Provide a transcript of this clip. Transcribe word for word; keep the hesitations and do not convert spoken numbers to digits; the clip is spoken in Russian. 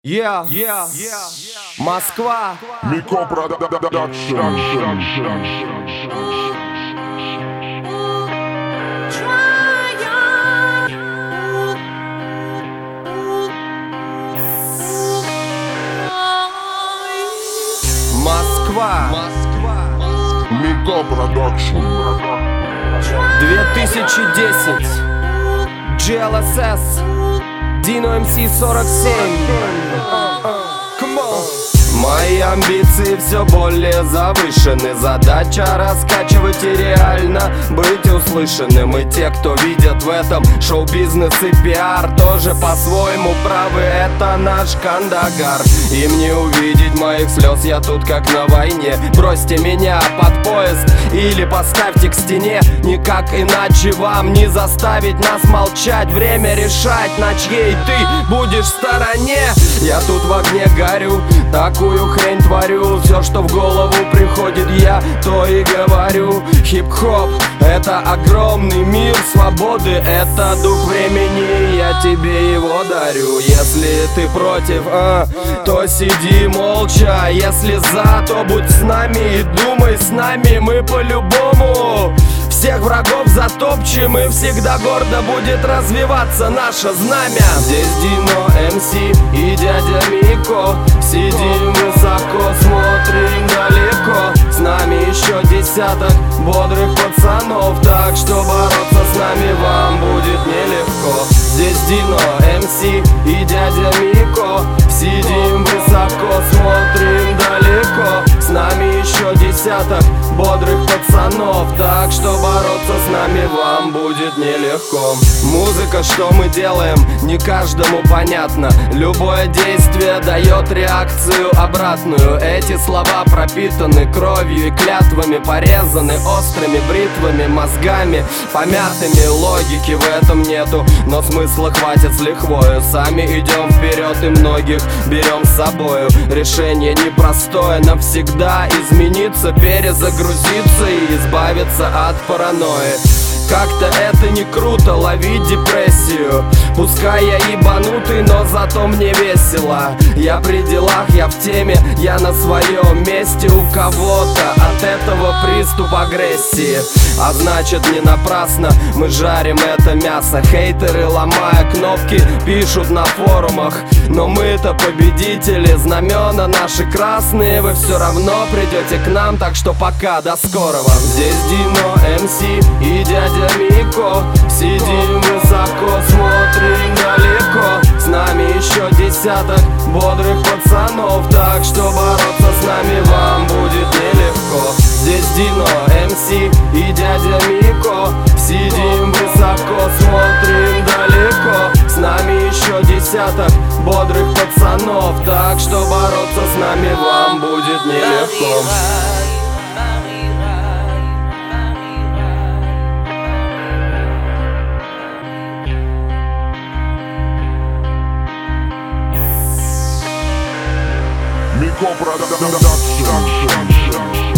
Yeah, yeah, yeah, Москва. Мико Продакшн. Москва. Мико Продакшн. две тысячи десять. джи эл эс эс. Dino эм си сорок семь. Come on. Мои амбиции все более завышены. Задача раскачивать и реально быть услышанным. И те, кто видят в этом шоу-бизнес и пиар, тоже по-своему правы, это наш Кандагар. Им не увидеть моих слез, я тут как на войне. Бросьте меня под поезд или поставьте к стене. Никак иначе вам не заставить нас молчать. Время решать, на чьей ты будешь стороне. Я тут в огне горю, такую хрень творю. Все, что в голову приходит, я то и говорю. Хип-хоп — это огромный мир свободы, это дух времени, я тебе его дарю. Если ты против, а, то сиди молча. Если за, то будь с нами и думай с нами. Мы по-любому всех врагов затопчем, и всегда гордо будет развиваться наше знамя. Здесь Дино эм си и дядя Мико. Сидим высоко, смотрим далеко. С нами еще десяток бодрых пацанов, так что бороться с нами вам будет нелегко. Здесь Дино эм си и дядя Мико. Сидим высоко, смотрим далеко. С нами еще десяток бодрых пацанов, так что бороться с нами вам будет нелегко. Музыка, что мы делаем, не каждому понятно. Любое действие дает реакцию обратную. Эти слова пропитаны кровью и клятвами, порезаны острыми бритвами, мозгами помятыми. Логики в этом нету, но смысла хватит с лихвою. Сами идем вперед и многих берем с собою. Решение непростое, навсегда измениться, перезагрузиться и избавиться от паранойи. Как-то это не круто, ловить депрессию. Пускай я ебанутый, но зато мне весело. Я при делах, я в теме, я на своем месте. У кого-то от этого приступ агрессии, а значит не напрасно мы жарим это мясо. Хейтеры, ломая кнопки, пишут на форумах, но мы-то победители, знамена наши красные. Вы все равно придете к нам, так что пока, до скорого. Здесь Дино эм си и дядя Мико. Сидим высоко, смотрим далеко. С нами еще десяток бодрых пацанов, так что бороться с нами вам будет нелегко. Здесь Дино эм си и дядя Мико. Сидим высоко, смотрим далеко. С нами еще десяток бодрых пацанов, так что бороться с нами вам будет нелегко. Мико Продакшн.